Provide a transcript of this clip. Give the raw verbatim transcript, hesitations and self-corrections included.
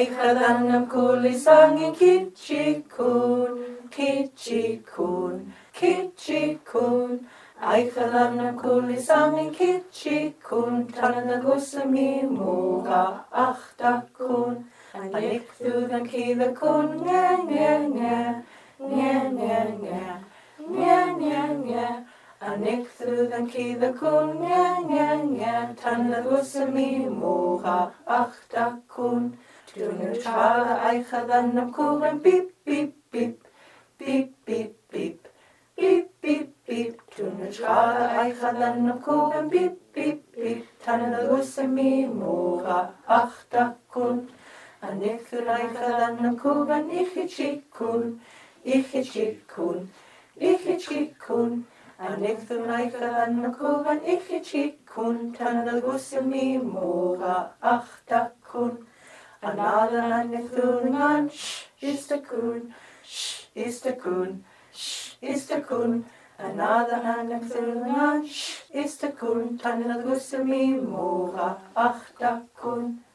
Aichadanam kuli sangin kitchikun, kitchikun, kitchikun. Aichadanam kuli sangin kitchikun, tanadagusami muga achtakun. Anik thudan kida kun, nga nga nga, nga nga nga, nga nga nga. Anik thudan kida kun, nga nga nga, tanadagusami muga achtakun. Tunen trala aichadanam kugan beep beep beep, beep beep beep, beep beep beep. Tunen trala aichadanam kugan beep beep beep, tanadagusami muga achtakun. Anikthun aichadanam kugan ichichikun, ichichikun, ichichikun. Anikthun aichadanam kugan ichichikun, tanadagusami muga achtakun. Another anikthun shh is the kun, shh is the kun, shh is the kun. Another anikthun shh is the kun, tanadagusami muga achtakun.